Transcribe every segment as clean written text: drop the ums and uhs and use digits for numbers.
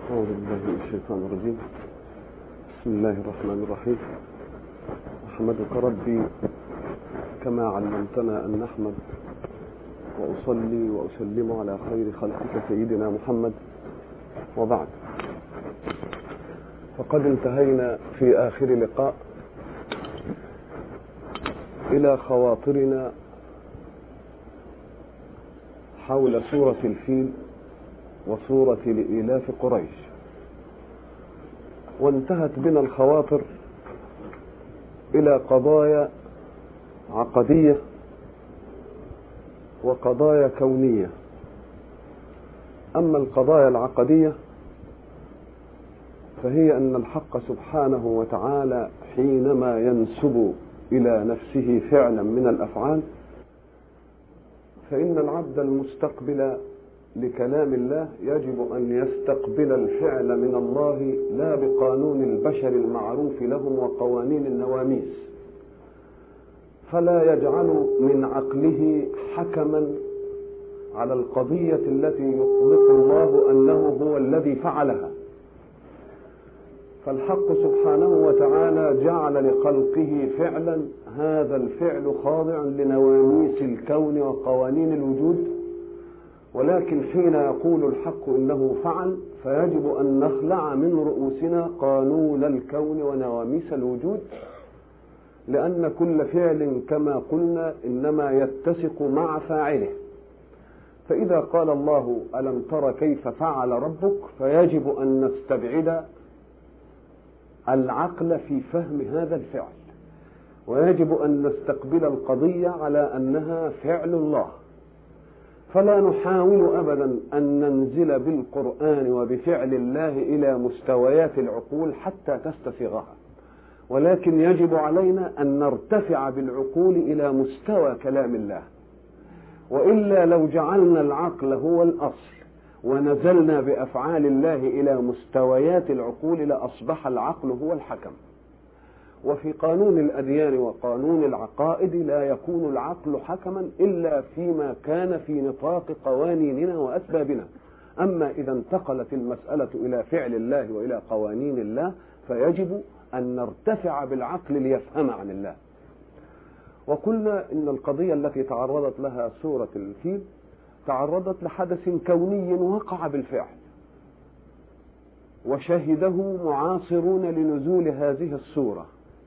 أعوذ بالله من الشيطان الرجيم. بسم الله الرحمن الرحيم. أحمدك ربي كما علمتنا أن نحمد، وأصلي وأسلم على خير خلقك سيدنا محمد، وبعد. فقد انتهينا في آخر لقاء إلى خواطرنا حول سورة الفيل وسورة لإيلاف قريش، وانتهت بنا الخواطر إلى قضايا عقدية وقضايا كونية. أما القضايا العقدية فهي أن الحق سبحانه وتعالى حينما ينسب إلى نفسه فعلا من الأفعال، فإن العبد المستقبل لكلام الله يجب أن يستقبل الفعل من الله لا بقانون البشر المعروف لهم وقوانين النواميس، فلا يجعل من عقله حكما على القضية التي يطلق الله أنه هو الذي فعلها. فالحق سبحانه وتعالى جعل لخلقه فعلا، هذا الفعل خاضع لنواميس الكون وقوانين الوجود، ولكن حين يقول الحق إنه فعل فيجب أن نخلع من رؤوسنا قانون الكون ونواميس الوجود، لأن كل فعل كما قلنا إنما يتسق مع فاعله. فإذا قال الله ألم تر كيف فعل ربك، فيجب أن نستبعد العقل في فهم هذا الفعل، ويجب أن نستقبل القضية على أنها فعل الله. فلا نحاول أبدا أن ننزل بالقرآن وبفعل الله إلى مستويات العقول حتى تستسيغها، ولكن يجب علينا أن نرتفع بالعقول إلى مستوى كلام الله. وإلا لو جعلنا العقل هو الأصل ونزلنا بأفعال الله إلى مستويات العقول لأصبح العقل هو الحكم. وفي قانون الأديان وقانون العقائد لا يكون العقل حكما إلا فيما كان في نطاق قوانيننا وأسبابنا. أما إذا انتقلت المسألة إلى فعل الله وإلى قوانين الله فيجب أن نرتفع بالعقل ليفهم عن الله. وقلنا إن القضية التي تعرضت لها سورة الفيل تعرضت لحدث كوني وقع بالفعل، وشهده معاصرون لنزول هذه السورة.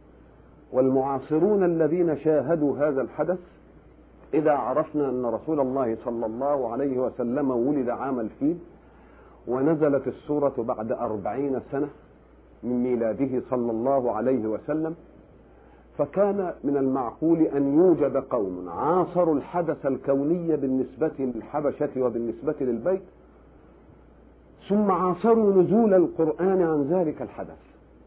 والمعاصرون الذين شاهدوا هذا الحدث، إذا عرفنا أن رسول الله صلى الله عليه وسلم ولد عام الفيل، ونزلت السورة بعد 40 سنة من ميلاده صلى الله عليه وسلم، فكان من المعقول أن يوجد قوم عاصروا الحدث الكوني بالنسبة للحبشة وبالنسبة للبيت، ثم عاصروا نزول القرآن عن ذلك الحدث.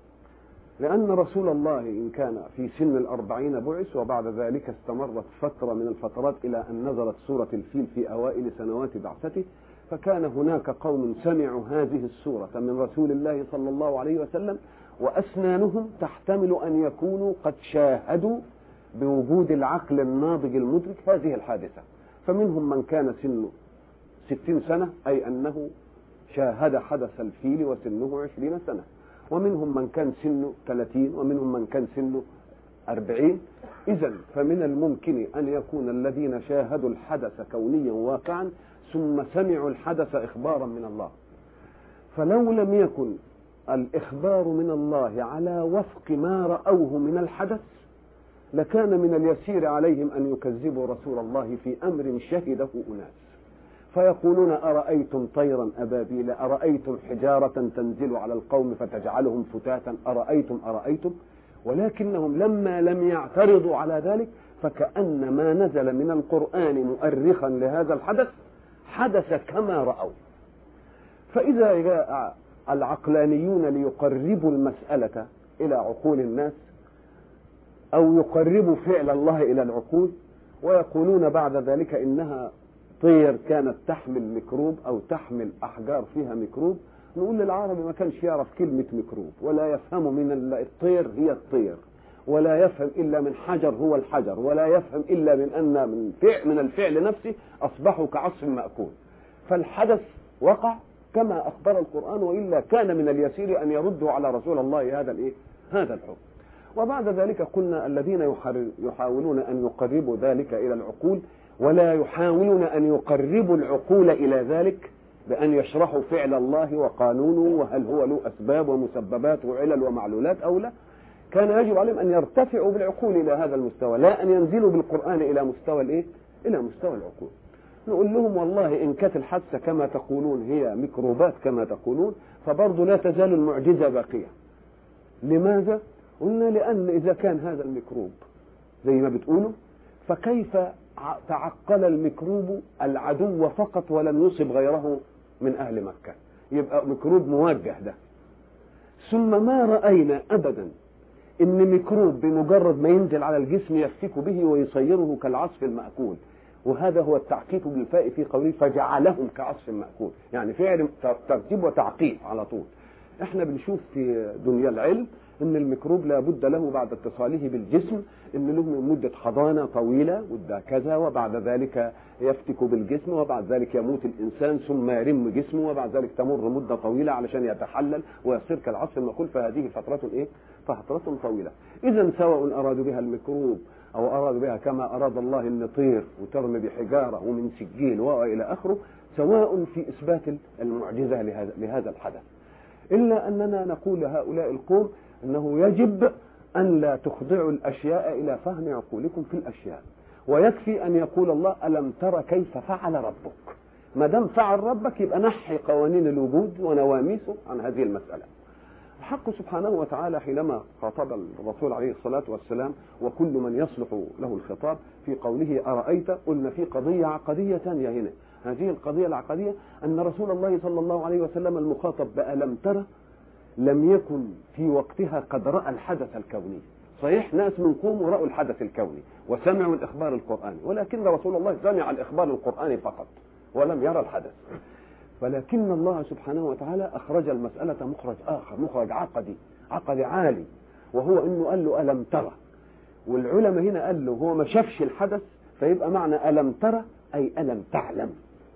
لأن رسول الله إن كان في سن 40 بعث، وبعد ذلك استمرت فترة من الفترات إلى أن نزلت سورة الفيل في أوائل سنوات بعثته، فكان هناك قوم سمعوا هذه السورة من رسول الله صلى الله عليه وسلم وأسنانهم تحتمل أن يكونوا قد شاهدوا بوجود العقل الناضج المدرك هذه الحادثة. فمنهم من كان سنه 60 سنة، أي أنه شاهد حدث الفيل وسنه 20 سنة، ومنهم من كان سنه 30، ومنهم من كان سنه 40. إذن فمن الممكن أن يكون الذين شاهدوا الحدث كونيا واقعا ثم سمعوا الحدث إخبارا من الله. فلو لم يكن الإخبار من الله على وفق ما رأوه من الحدث، لكان من اليسير عليهم أن يكذبوا رسول الله في أمر شهده أناس، فيقولون أرأيتم طيرا أبابيل، أرأيتم حجارة تنزل على القوم فتجعلهم فتاتا، أرأيتم. ولكنهم لما لم يعترضوا على ذلك، فكأن ما نزل من القرآن مؤرخا لهذا الحدث حدث كما رأوا. فإذا جاء العقلانيون ليقربوا المسألة إلى عقول الناس، أو يقربوا فعل الله إلى العقول، ويقولون بعد ذلك إنها طير كانت تحمل ميكروب أو تحمل أحجار فيها ميكروب، نقول للعربي ما كانش يعرف كلمة ميكروب، ولا يفهم من الطير هي الطير، ولا يفهم إلا من حجر هو الحجر، ولا يفهم إلا من أن من الفعل نفسه أصبحوا كعصف مأكول. فالحدث وقع كما أخبر القرآن، وإلا كان من اليسير أن يردوا على رسول الله هذا الحكم. وبعد ذلك قلنا الذين يحاولون أن يقربوا ذلك إلى العقول، ولا يحاولون أن يقربوا العقول إلى ذلك بأن يشرحوا فعل الله وقانونه وهل هو له أسباب ومسببات وعلل ومعلولات أو لا، كان يجب عليهم أن يرتفعوا بالعقول إلى هذا المستوى، لا أن ينزلوا بالقرآن إلى مستوى إلى مستوى العقول. نقول لهم والله إن كانت الحادثة كما تقولون هي ميكروبات كما تقولون، فبرضه لا تزال المعجزة باقية. لماذا؟ قلنا لأن إذا كان هذا الميكروب زي ما بتقولوا، فكيف تعقل الميكروب العدو فقط ولم يصب غيره من أهل مكة؟ يبقى ميكروب موجه ده. ثم ما رأينا أبدا إن ميكروب بمجرد ما ينزل على الجسم يفتك به ويصيره كالعصف المأكول، وهذا هو التعقيب بالفاء في قوله فجعلهم كعصف مأكول، يعني فعل ترتيب وتعقيب على طول. احنا بنشوف في دنيا العلم ان الميكروب لا بد له بعد اتصاله بالجسم ان له مدة حضانة طويلة مدة كذا، وبعد ذلك يفتك بالجسم، وبعد ذلك يموت الانسان ثم يرم جسمه، وبعد ذلك تمر مدة طويلة علشان يتحلل ويصير كالعصف المأكول، فهذه فترة طويلة. اذا سواء ارادوا بها الميكروب او ارادوا بها كما اراد الله ان طير وترمي بحجارة ومن سجيل والى اخره، سواء في اثبات المعجزة لهذا الحدث. إلا أننا نقول لهؤلاء القوم أنه يجب أن لا تخضعوا الأشياء إلى فهم عقولكم في الأشياء، ويكفي أن يقول الله ألم تر كيف فعل ربك. ما دام فعل ربك يبقى نحي قوانين الوجود ونواميسه عن هذه المسألة. الحق سبحانه وتعالى حينما خاطب الرسول عليه الصلاة والسلام وكل من يصلح له الخطاب في قوله أرأيت، قلنا في قضية عقدية ثانية هنا. هذه القضية العقدية أن رسول الله صلى الله عليه وسلم المخاطب بألم ترى لم يكن في وقتها قد رأى الحدث الكوني. صحيح ناس من قوم رأوا الحدث الكوني وسمعوا الإخبار القرآني، ولكن رسول الله سمع الإخبار القرآني فقط ولم يرى الحدث. ولكن الله سبحانه وتعالى أخرج المسألة مخرج آخر، مخرج عقدي عالي، وهو أنه قال له ألم ترى. والعلماء هنا قال له هو ما شافش الحدث، فيبقى معنى ألم ترى أي ألم تعلم.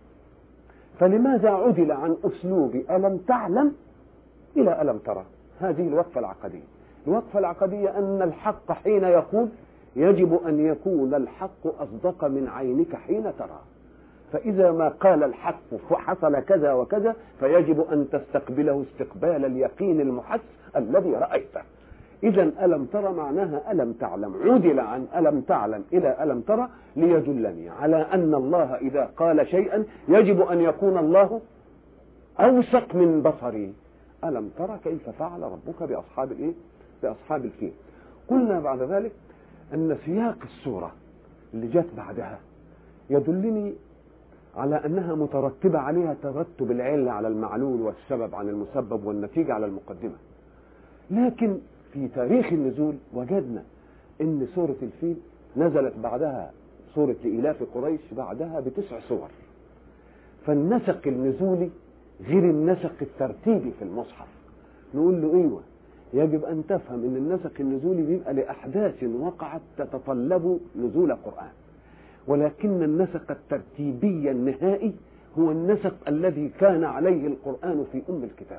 فلماذا عدل عن أسلوب ألم تعلم إلى ألم ترى؟ هذه الوقفة العقدية. الوقفة العقدية أن الحق حين يقول يجب أن يكون الحق أصدق من عينك حين ترى. فإذا ما قال الحق حصل كذا وكذا فيجب أن تستقبله استقبال اليقين المحس الذي رأيته. إذا ألم ترى معناها ألم تعلم، عدل عن ألم تعلم إلى ألم ترى ليدلني على أن الله إذا قال شيئا يجب أن يكون الله أوثق من بصري. ألم ترى كيف فعل ربك بأصحاب الفيل. قلنا بعد ذلك أن سياق السورة اللي جت بعدها يدلني على أنها مترتبة عليها ترتب العلة على المعلول والسبب عن المسبب والنتيجة على المقدمة. لكن في تاريخ النزول وجدنا أن سورة الفيل نزلت بعدها سورة لإلاف قريش بعدها ب9 سور، فالنسق النزولي غير النسق الترتيبي في المصحف. نقول له ايوه، يجب ان تفهم ان النسق النزولي بيبقى لاحداث وقعت تتطلب نزول قرآن، ولكن النسق الترتيبي النهائي هو النسق الذي كان عليه القرآن في الكتاب.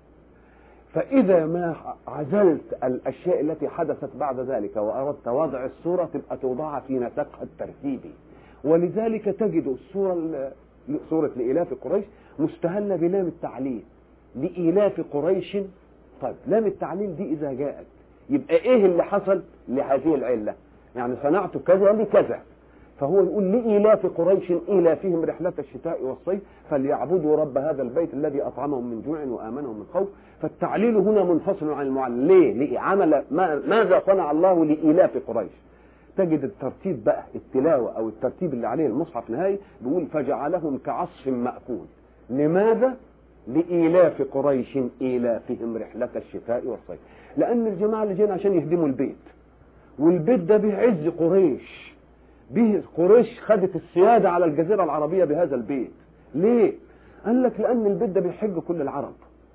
فإذا ما عزلت الأشياء التي حدثت بعد ذلك وأردت وضع السورة تبقى توضعها في نسقها الترتيبي. ولذلك تجد سورة لإلاف قريش مستهلة بلام التعليل، لإلاف قريش. طيب لام التعليل دي إذا جاءت يبقى إيه اللي حصل لهذه العلة؟ يعني صنعت كذا لكذا. فهو يقول لإلاف قريش إلافهم رحلة الشتاء والصيف فليعبدوا رب هذا البيت الذي أطعمهم من جوع وآمنهم من خوف. فالتعليل هنا منفصل عن المعلل. ليه عمل ماذا صنع الله لإلاف قريش؟ تجد الترتيب بقى التلاوة أو الترتيب اللي عليه المصحف نهائي بيقول فجعلهم كعصف مأكول. لماذا؟ لإلاف قريش إلافهم رحلة الشتاء والصيف. لأن الجماعة اللي جايين عشان يهدموا البيت، والبيت ده بعز قريش، به قريش خدت السيادة على الجزيرة العربية بهذا البيت. ليه؟ قال لك لأن البيت ده بيحج كل العرب،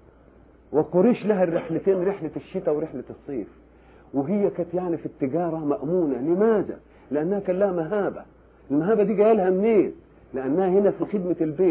وقريش لها الرحلتين، رحلة الشتاء ورحلة الصيف، وهي كانت يعني في التجارة مأمونة. لماذا؟ لأنها كان لها مهابة. المهابة دي جايه لها منين؟ لأنها هنا في خدمة البيت،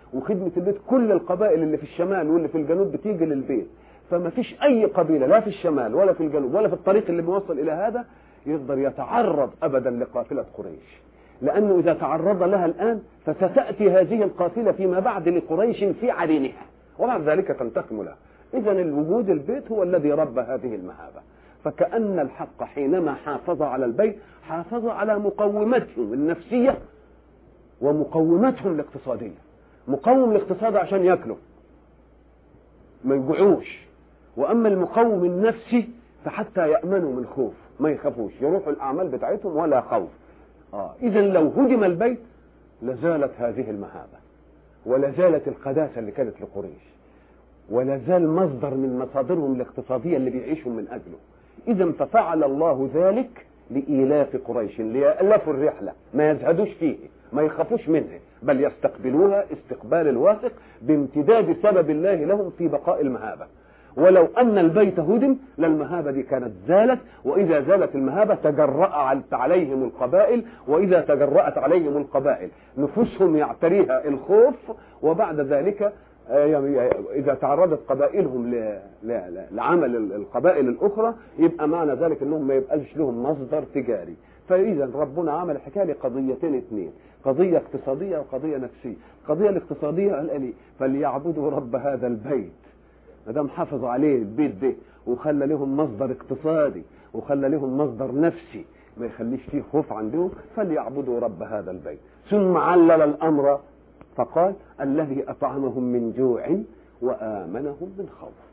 وخدمة البيت. كل القبائل اللي في الشمال واللي في الجنوب بتيجي للبيت، فما فيش أي قبيلة لا في الشمال ولا في الجنوب ولا في الطريق اللي بيوصل إلى هذا يقدر يتعرض أبدا لقافلة قريش، لأنه إذا تعرض لها الآن فستأتي هذه القافلة فيما بعد لقريش في عرينها وبعد ذلك تنتقم لها. إذا الوجود البيت هو الذي ربى هذه المهابة. فكأن الحق حينما حافظ على البيت حافظ على مقومتهم النفسية ومقومتهم الاقتصادية. مقوم الاقتصاد عشان يأكلوا ما يجوعوش، وأما المقوم النفسي فحتى يأمنوا من خوف، ما يخافوش، يروحوا الأعمال بتاعتهم ولا خوف. إذا لو هدم البيت لزالت هذه المهابة ولزالت القداسة اللي كانت لقريش ولازال مصدر من مصادرهم الاقتصادية اللي بيعيشوا من أجله. إذا ففعل الله ذلك لإيلاف قريش، ليألفوا الرحلة ما يزهدوش فيه ما يخافوش منها، بل يستقبلوها استقبال الواثق بامتداد سبب الله لهم في بقاء المهابة. ولو أن البيت هدم للمهابة دي كانت زالت، وإذا زالت المهابة تجرأت عليهم القبائل، وإذا تجرأت عليهم القبائل نفوسهم يعتريها الخوف، وبعد ذلك إذا تعرضت قبائلهم لعمل القبائل الأخرى يبقى معنى ذلك أنهم ما يبقاش لهم مصدر تجاري. فإذا ربنا عمل حكاية لقضيتين اثنين، قضية اقتصادية وقضية نفسية. القضية الاقتصادية قال لي فليعبدوا رب هذا البيت، ما دام حافظ عليه البيت ده وخلى لهم مصدر اقتصادي وخلى لهم مصدر نفسي ما يخليش فيه خوف عندهم، فليعبدوا رب هذا البيت. ثم علل الأمر فقال الذي أطعمهم من جوع وآمنهم من خوف.